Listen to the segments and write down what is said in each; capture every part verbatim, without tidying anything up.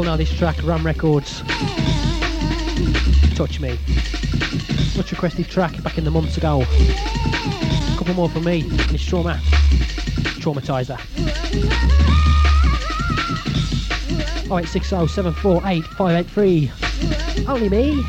know this track, Ram Records. Touch Me. Much requested track back in the months ago. A couple more from me, and it's Trauma. Traumatizer. oh eight six oh, seven four eight, five eight three. Only me.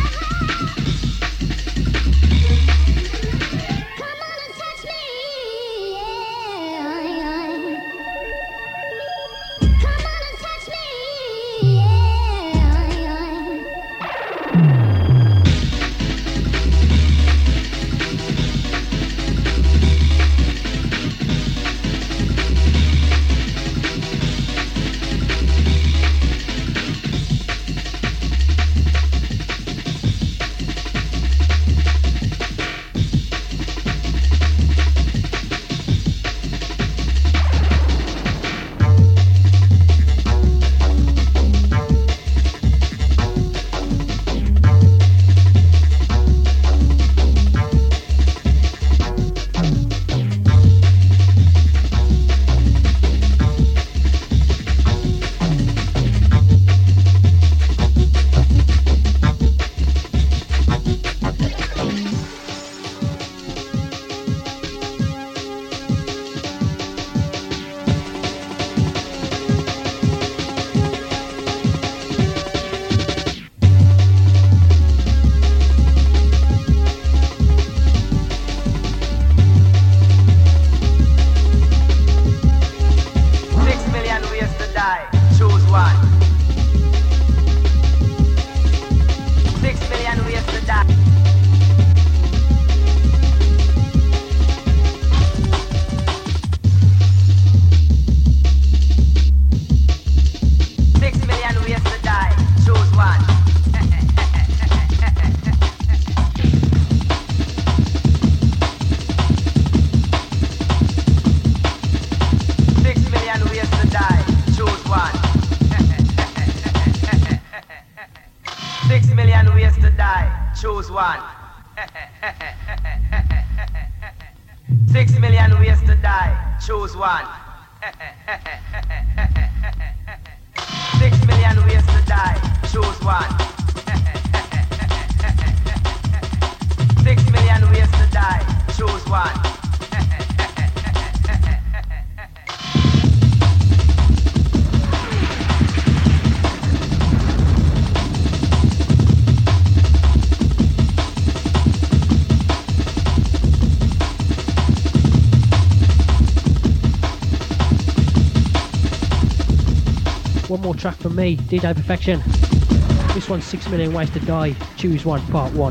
Track from me, D-Day Perfection. This one's Six Million Ways to Die, Choose One, Part One.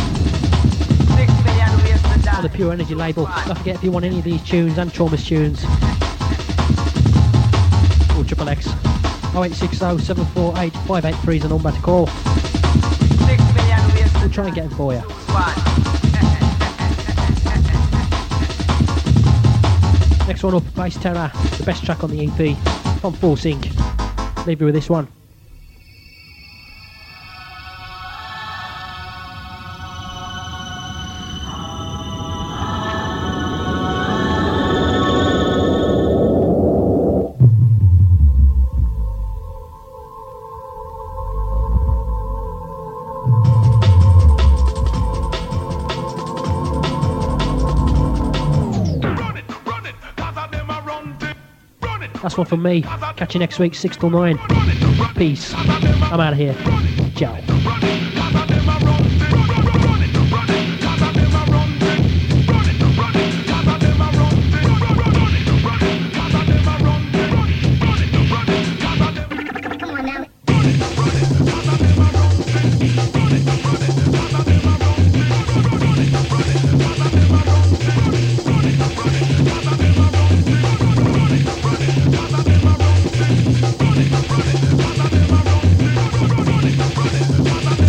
Six million ways to die. On the Pure Energy label. Don't forget, if you want any of these tunes and Trauma's tunes, or Triple X, oh eight six oh, seven four eight, five eight three is the number to call. Six million ways we'll try and get them for you. Next one up, Bass Terror, the best track on the E P, from Full Sync. Leave you with this one. That's one from me. Catch you next week, six till nine. Peace. I'm out of here. Ciao. Running,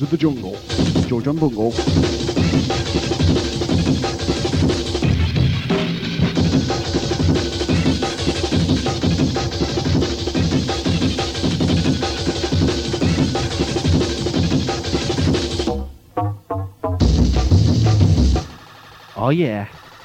of the jungle. George on Bungle. Oh yeah.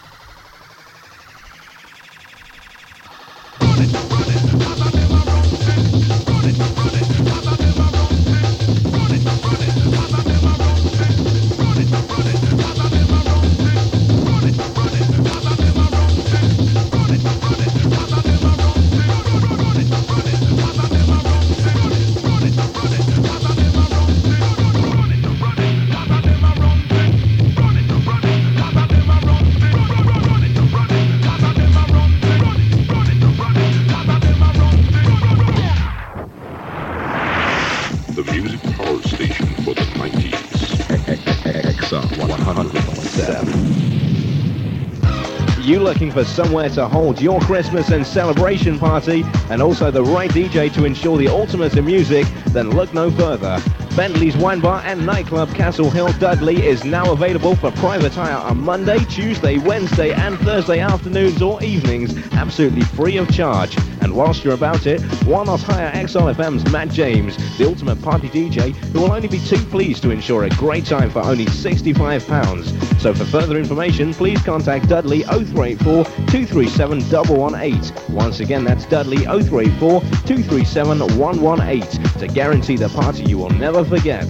You looking for somewhere to hold your Christmas and celebration party and also the right D J to ensure the ultimate in music? Then look no further. Bentley's Wine Bar and Nightclub Castle Hill Dudley is now available for private hire on Monday, Tuesday, Wednesday and Thursday afternoons or evenings, absolutely free of charge. And whilst you're about it, why not hire X R F M's Matt James, the ultimate party D J, who will only be too pleased to ensure a great time for only sixty-five pounds. So for further information, please contact Dudley oh three eight four, two three seven, one one eight. Once again, that's Dudley oh three eight four, two three seven, one one eight to guarantee the party you will never forget.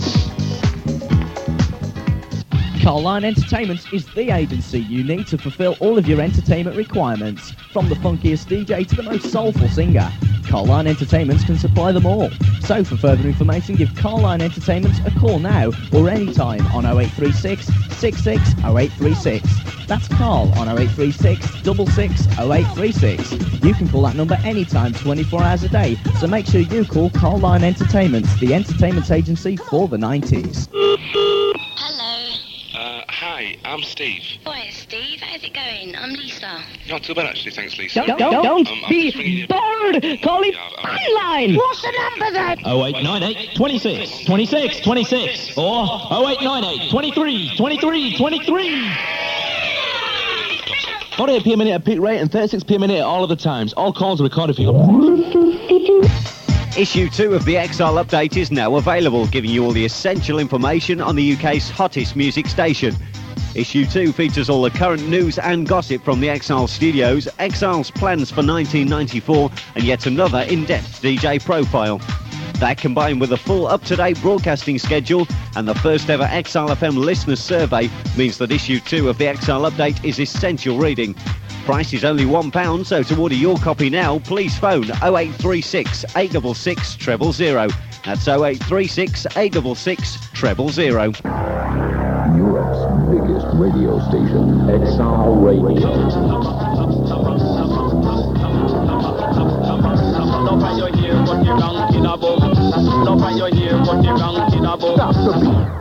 Carline Entertainment is the agency you need to fulfill all of your entertainment requirements. From the funkiest D J to the most soulful singer, Carline Entertainment can supply them all. So for further information, give Carline Entertainment a call now or anytime on oh eight three six, six six oh eight three six. That's Carl on oh eight three six, six six oh eight three six. You can call that number anytime, twenty-four hours a day, so make sure you call Carline Entertainment, the entertainment agency for the nineties. Hello. Uh, hi, I'm Steve. Hi, Steve. How's it going? I'm Lisa. Not too bad, actually, thanks, Lisa. Don't, don't, don't um, be bored! Call it Carline! What's the number then? oh eight nine eight, twenty-six, twenty-six, twenty-six or oh eight nine eight, twenty-three, twenty-three, twenty-three. forty-eight p a minute at peak rate and thirty-six p a minute at all of the times. All calls are recorded for you. Issue two of the X L Update is now available, giving you all the essential information on the U K's hottest music station. Issue two features all the current news and gossip from the X L studios, X L's plans for nineteen ninety-four, and yet another in-depth D J profile. That, combined with a full up-to-date broadcasting schedule and the first ever X L F M listener survey, means that issue two of the X L Update is essential reading. Price is only one pound, so to order your copy now, please phone oh eight three six, eight six six, zero zero zero. That's oh eight three six, eight six six, zero zero zero. Europe's biggest radio station, X L Radio. Stop the beat.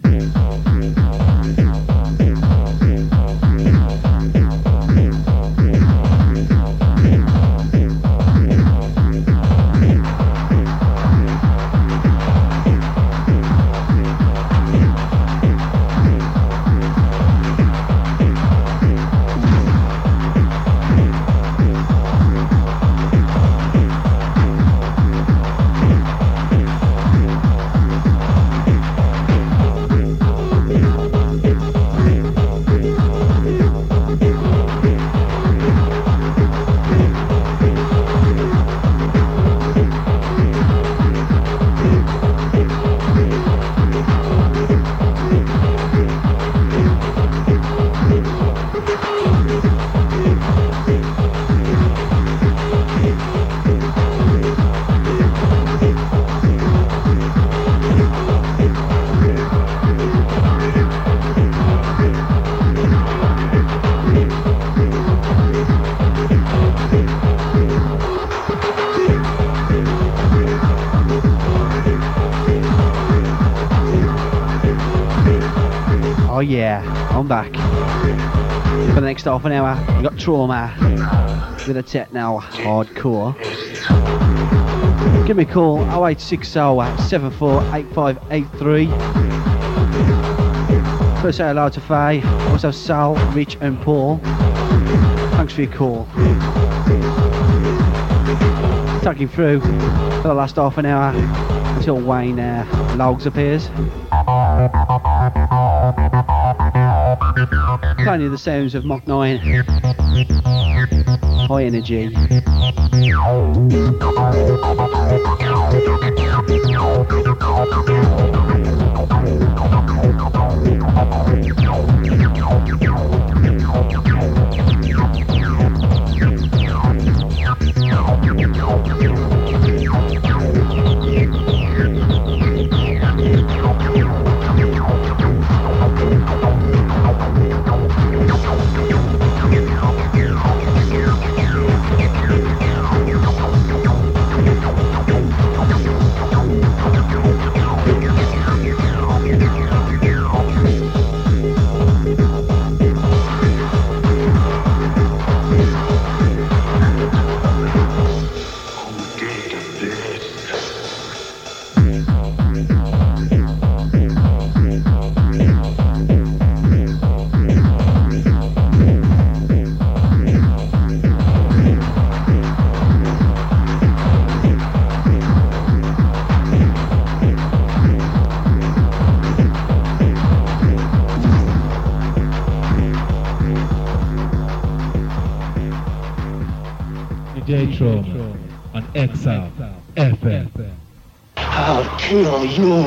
Oh yeah, I'm back. For the next half an hour, we've got Trauma with a techno hardcore. Give me a call, oh eight six oh, seven four eight five eight three. First say hello to Faye, also Sal, Rich and Paul. Thanks for your call. Tagging through for the last half an hour until Wayne uh, Logs appears. Plenty of the sounds of Mach nine. High energy. J-Tron on Exile F M. I'll kill you.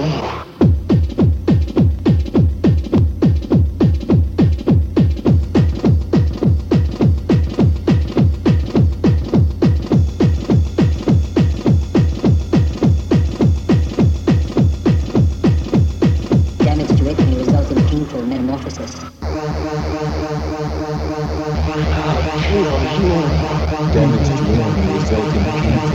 Damage directly results in painful metamorphosis. Damage to wound result in painful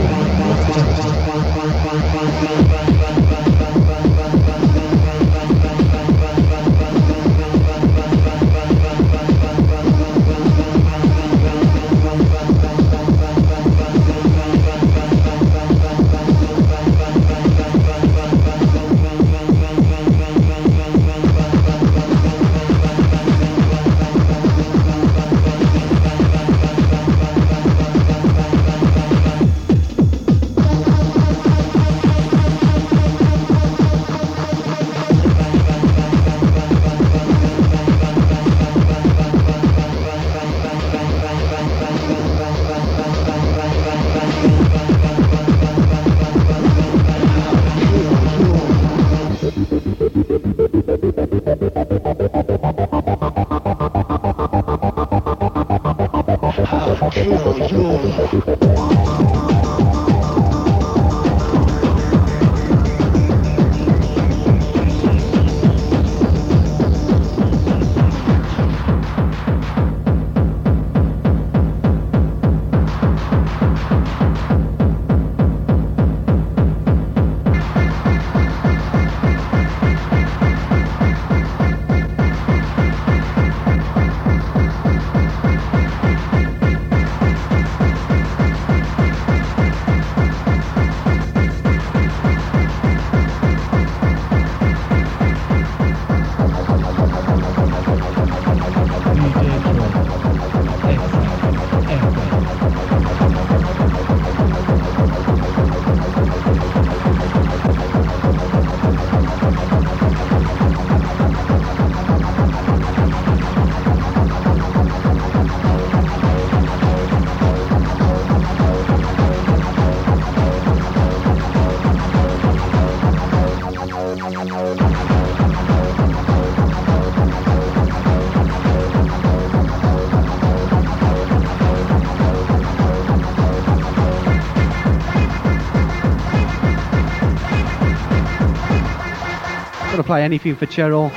Play anything for Cheryl.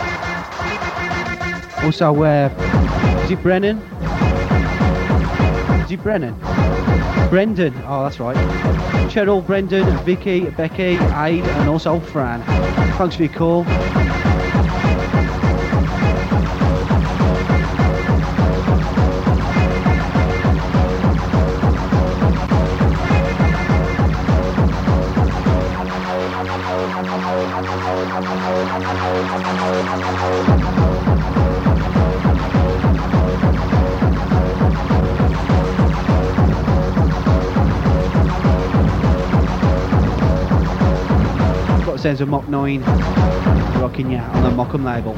Also, uh, is it Brennan? Is it Brennan? Brendan. Oh, that's right. Cheryl, Brendan, Vicky, Becky, Aid, and also Fran. Thanks for your call. Got the sounds of Mach nine rocking ya on the Mokum label.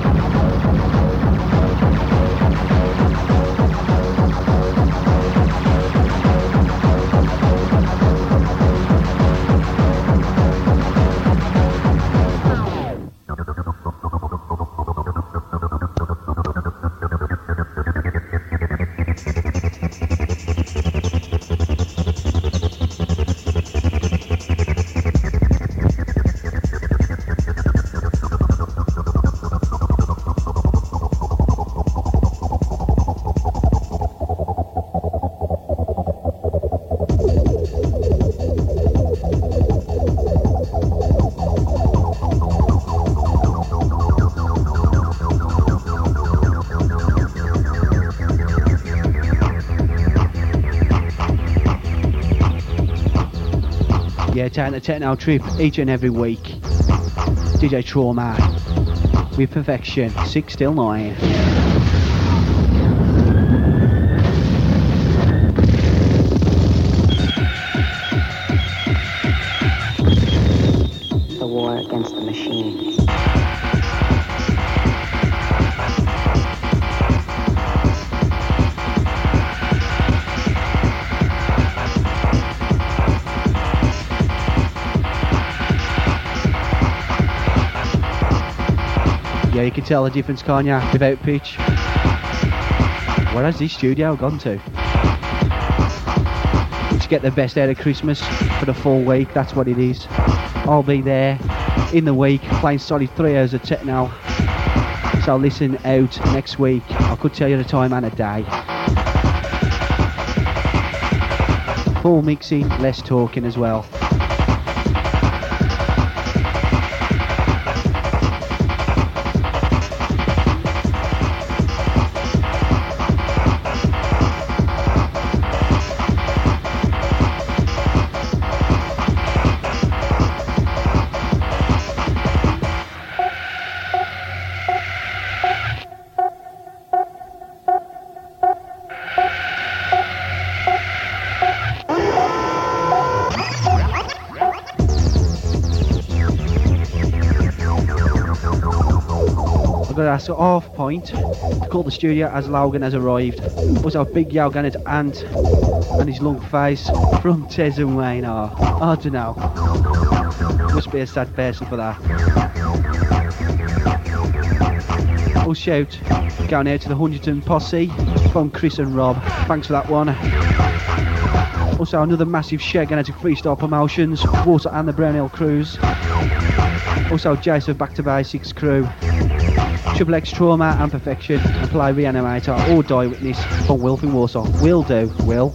Yeah, taking the techno trip each and every week. D J Trauma with Perfection, six till nine. The war against the machine. Yeah, you can tell the difference, can't you, without pitch? Where has this studio gone to? To get the best out of Christmas for the full week, that's what it is. I'll be there in the week playing solid three hours of techno. So listen out next week. I could tell you the time and a day. Full mixing, less talking as well. That's a half point to call the studio as Logan has arrived. Also, big Yogan at Ant and his long face from Tez and Wayne are. I don't know. Must be a sad person for that. Oh, shout going out to the Huntington posse from Chris and Rob. Thanks for that one. Also, another massive shout going out to Freestyle Promotions, Water and the Brown Hill Crews. Also, Jason Back to Basics crew. Triple X Trauma and Perfection, and play Reanimator or Die Witness from Wilf in Warsaw. Will do, Will.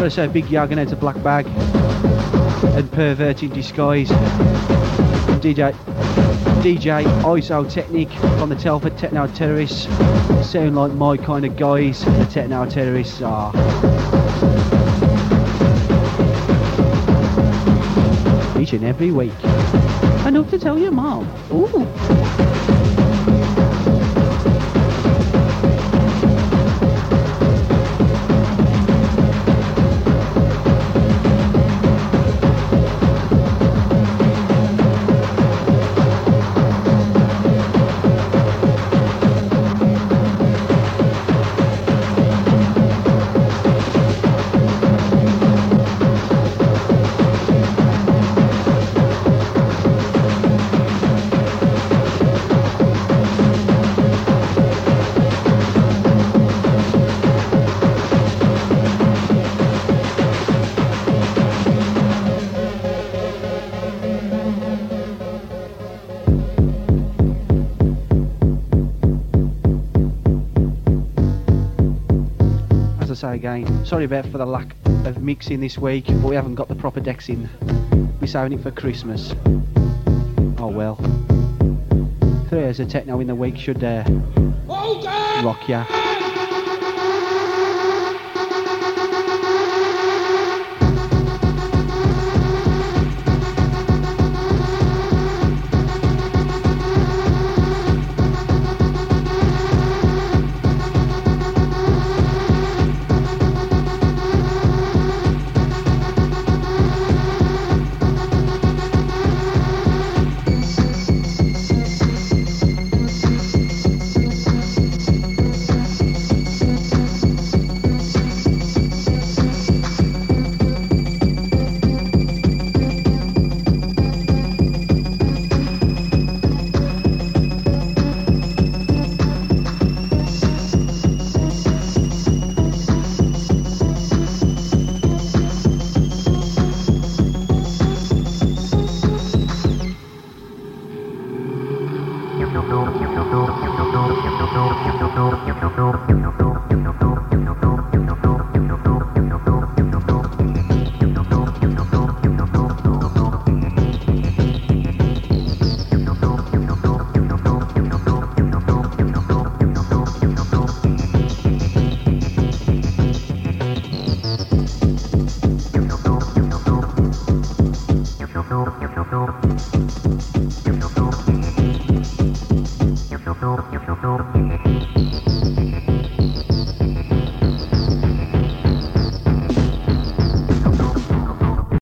Gotta say a big yeah going out to Black Bag and Pervert in Disguise. And D J D J I S O Technique from the Telford Techno Terrorists. Sound like my kind of guys, the Techno Terrorists are. Each and every week. Enough to tell your mom. Ooh. Say again, sorry about for the lack of mixing this week, but we haven't got the proper decks in. We're saving it for Christmas. Oh well. Three hours of techno in the week should uh, rock ya. Thank you.